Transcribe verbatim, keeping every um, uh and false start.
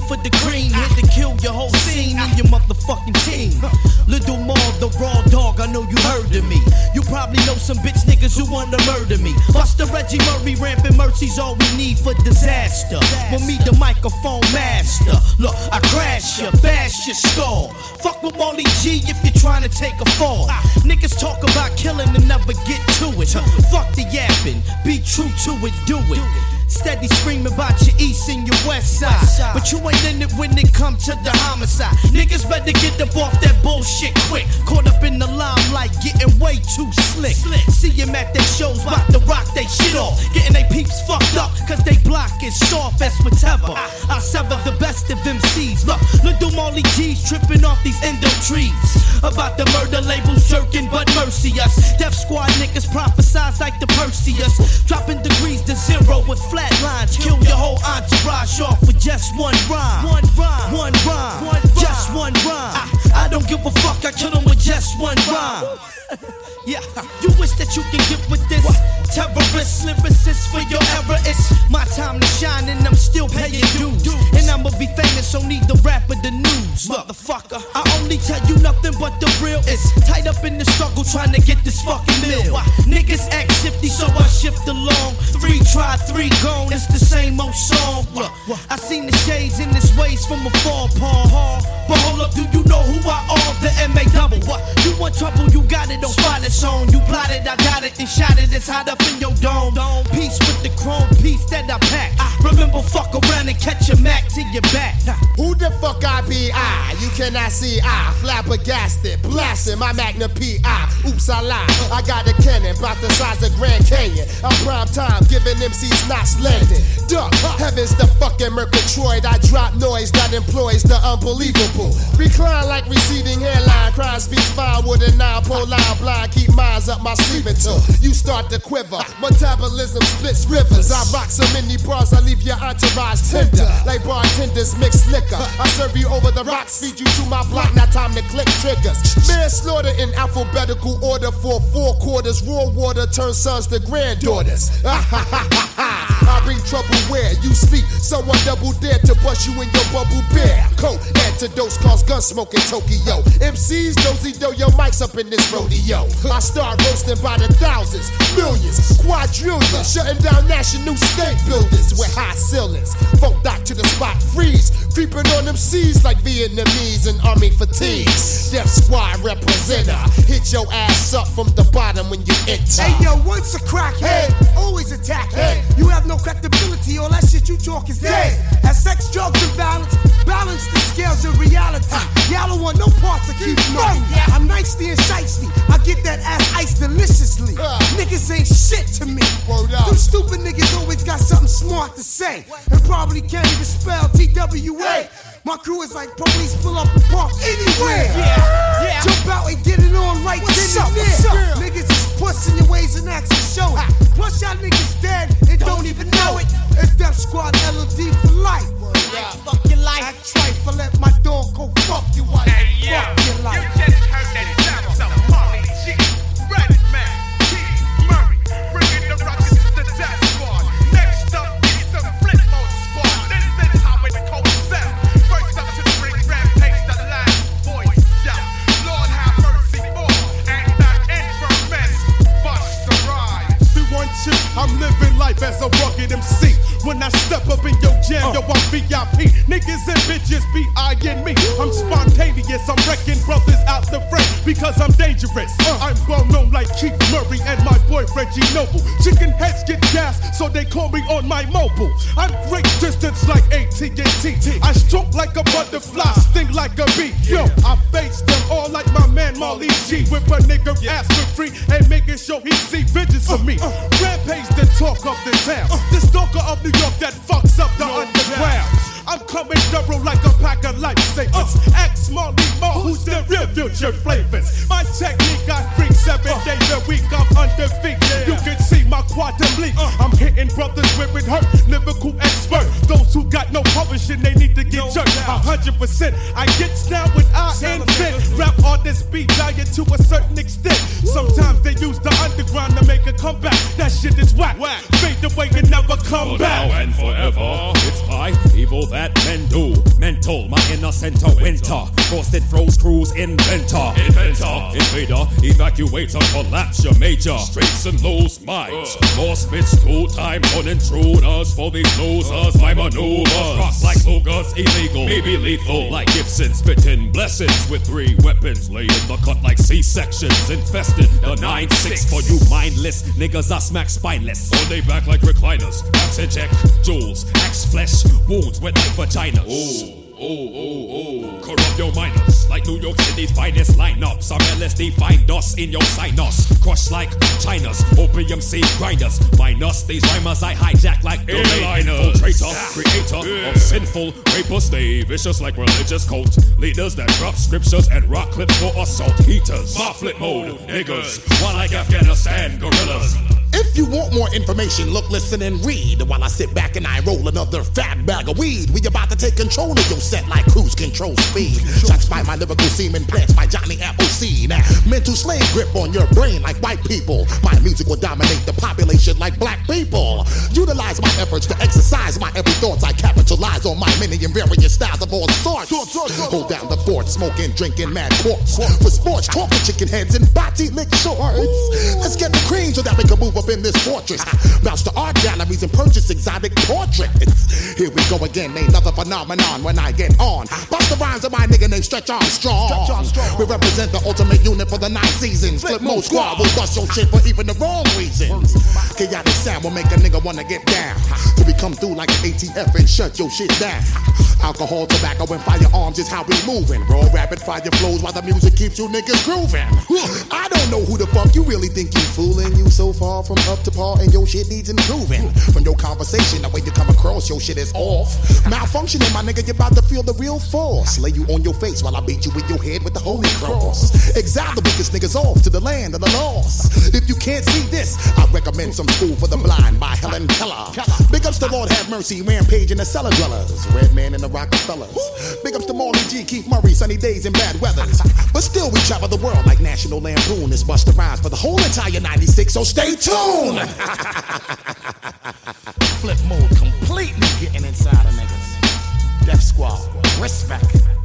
for the green, here to kill your whole scene and your motherfucking team. Little more the raw dog, I know you heard of me. You probably know some bitch niggas who wanna murder me. Buster Reggie Murray, rampant mercy's all we need for disaster. With me, the microphone master. Look, I crash ya, bash your skull. Fuck with Molly G if you're trying to take a fall. Niggas talk about killing and never get to it. Fuck the yapping, be true to it, do it. Steady screaming about your east and your west side, but you ain't in it when it come to the homicide. Niggas better get up off that bullshit quick. Caught up in the limelight, getting way too slick. See them at their shows, bout to rock they shit off. Getting they peeps fucked up, cause they block is soft as whatever. I sever the best of M Cs. Look, little Molly G's tripping off these endo trees. About the murder labels jerking, but mercy us. Death Squad niggas prophesize like the Perseus. Dropping degrees to zero with flat lines. Kill your whole entourage off with just one rhyme. One rhyme, one rhyme, one rhyme. Just one rhyme. I, I don't give a fuck, I kill them with just one rhyme. Yeah, you wish that you can get with this. What? Terrorist lyricist for your era. It's my time to shine and I'm still paying dues. And I'ma be famous, so need the rap of the news. Motherfucker, I only tell you nothing but the real. It's tied up in the struggle trying to get this fucking meal. Niggas act shifty, so I shift along. Three try, three gone, it's the same old song. Look, I seen the shades in this ways from afar, Paul. But hold up, do you know who I are? The M A double. What? You want trouble, you got it, don't spot it on. You plotted, I got it, and shot it, it's hot up in your dome. Peace with the chrome piece that I pack. I remember fuck around and catch a Mac to your back. Who the fuck I be? I, you cannot see I, flabbergasted, blasting my Magna P I. Oops, I lied, I got a cannon, about the size of Grand Canyon. I'm prime time, giving M Cs knots landing. Duck, heaven's the fucking Murgatroyd. I drop noise that employs the unbelievable. Recline like receding hairline, crime speaks fine with a nine-pole line blind. Keep minds up my sleeve until you start to quiver. Metabolism splits rivers. I rock so many bars, I leave your entourage tender. Like bartenders mix liquor. I serve you over the rocks, feed you to my block. Now time to click triggers. Manslaughter in alphabetical order for four quarters. Raw water turns sons to granddaughters. I bring trouble where you sleep. Someone double dare to bust you in your bubble bear coat. Antidotes cause gun smoke in Tokyo. M Cs nosy though your mics up in this rodeo. I start roasting by the thousands, millions, quadrillions, shutting down national state buildings with high ceilings. Folk dock to the spot, freeze, creeping on them seas like Vietnamese and army fatigues. Death Squad representer, hit your ass up from the bottom when you enter. Hey yo, once a crackhead, always attack head. You have no credibility, all that shit you talk is dead. As sex, drugs, and violence, balance the scales of reality. Y'all don't want no parts to keep money. I'm nicey and shiesty, I get that ass iced deliciously. Niggas ain't shit to me. Them stupid niggas always got something smart to say, and probably can't even spell T W A. My crew is like police pull up the park anywhere. Yeah, yeah. Jump out and get it on right what's then up, and there. what's up? Niggas is pushing your ways and acts and show it. Plus y'all niggas dead and don't, don't even know it. It's Death Squad L O D for life. Yeah. Fuck your life. Act trifle, let my dog go fuck you wife. Hey, yo, fuck your life. You just heard that sound, so Molly G, Redman, T, Murray, bringing the ruckus to Death Squad. Next up is the Flip Mode Squad. This is how it goes down. First up to the ring, rampage, the last voice, yo. Lord have mercy for, and that infamous Busta Rhymes. three one two, I'm living life as a rugged M C. When I step up in your jam, uh. yo, I'm V I P. Niggas and bitches be eyeing me. I'm spontaneous, I'm wrecking brothers out the frame because I'm dangerous. Uh. I'm well known like Keith Murray and my boy Reggie Noble. Chicken heads get gas, so they call me on my mobile. I'm great distance like A T and T. I stroke like a butterfly, sting like a bee. Yo, I face them all like my man Molly G. With a nigga asking free and making sure he see vengeance of me. Rampage the talk of the town. The stalker of New York that fucks up the underground. I'm coming thorough like a pack of lifesavers. Uh, Ask Molly Moore, who's the real future flavors. My technique, I freak seven uh, days a week, I'm undefeated. Yeah. You can see my quantum leap. Uh, I'm hitting brothers where it hurt, lyrical expert. Those who got no publishing, they need to get no jerked. A hundred percent, I get down when I invent. Rap artists be dying to a certain extent. Woo. Sometimes they use the underground to make a comeback. That shit is whack. whack. Fade away and never come For back. now and forever, it's I, Evil That men do. Mental, my innocent winter. Frosted froze cruise inventor. Inventor, invader, evacuator, collapse your major. Straights and lows, minds. More spits, two time on intruders. For these losers, my maneuvers. Rock like Luger's illegal, maybe lethal. Like Gibson, spitting blessings with three weapons. Lay in the cut like C-sections. Infested, the nine six for you mindless. Niggas I smack spineless. On they back like recliners. Absent check, jewels, axe flesh, wounds wet like vaginas. Ooh. Oh, oh, oh, corrupt your minors like New York City's finest lineups. Some L S D find us in your sinus. Crush like China's opium seed grinders. Minus these rhymers I hijack like airliners. Infiltrator, creator yeah. of sinful rapers. Stay vicious like religious cult leaders that drop scriptures and rock clips for assault heaters. My flip mode, niggas, one like Afghanistan gorillas. If you want more information, look, listen, and read while I sit back and I roll another fat bag of weed. We about to take control of your set like cruise control speed. Shots by my lyrical semen, plants by Johnny Appleseed. Mental slave grip on your brain like white people. My music will dominate the population like black people. Utilize my efforts to exercise my every thoughts. I capitalize on my many and various styles of all sorts. Hold down the fort, smoking, drinking mad quartz. For sports, talking chicken heads and body lick shorts. Let's get the cream so that we can move up in this fortress. Bounce to art galleries and purchase exotic portraits. Here we go again, ain't another phenomenon when I get on. Bust the rhymes of my nigga named Stretch Armstrong. Stretch Armstrong. We represent the ultimate unit for the nine seasons. Flip mode squad will bust your shit for even the wrong reasons. Chaotic sound will make a nigga wanna get down. So we come through like an A T F and shut your shit down. Alcohol, tobacco, and firearms is how we moving. Raw rapid fire flows while the music keeps you niggas grooving. I don't know who the fuck you really think you fooling. You so far from up to par and your shit needs improving. From your conversation, the way you come across, your shit is off. Malfunctioning, my nigga, you about to feel the real force. Lay you on your face while I beat you with your head with the holy cross. Exile the weakest niggas off to the land of the lost. If you can't see this, I recommend some School for the Blind by Helen Keller. Big ups to Lord Have Mercy, Rampage and the Cellar Dwellers. Redman and the Rockefellers. Big ups to Marley G, Keith Murray, Sunny Days and Bad Weathers. But still we travel the world like National Lampoon. It's Busta Rhymes for the whole entire ninety-six, so stay tuned. Flip mode completely getting inside of niggas. Death Squad, respect.